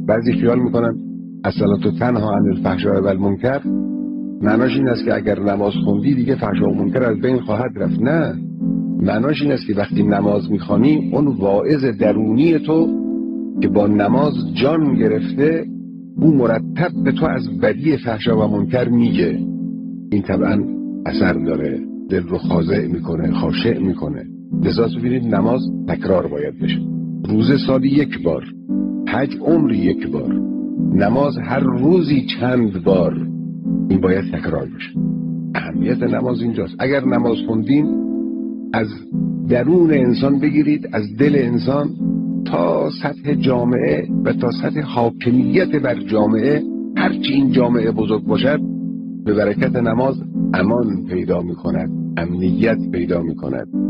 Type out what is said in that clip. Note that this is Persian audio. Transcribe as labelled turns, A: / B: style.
A: بعضی خیال میکنن الصلاة تنها عن الفحشاء و المنکر معناش این است که اگر نماز خوندی دیگه فحشا و منکر از بین خواهد رفت. نه، معناش این است که وقتی نماز میخوانی اون واعظ درونی تو که با نماز جان گرفته او مرتب به تو از بدی فحشا و منکر میگه. این طبعا اثر داره، دل رو خاضع میکنه، خاشع میکنه. لذا ببینید نماز تکرار باید بشه. روزه سالی یک بار، حج عمری یک بار، نماز هر روزی چند بار، این باید تکرار بشه. اهمیت نماز اینجاست. اگر نماز خوندین از درون انسان بگیرید، از دل انسان تا سطح جامعه و تا سطح حاکمیت بر جامعه، هرچی این جامعه بزرگ باشد به برکت نماز امان پیدا می کند، امنیت پیدا می کند.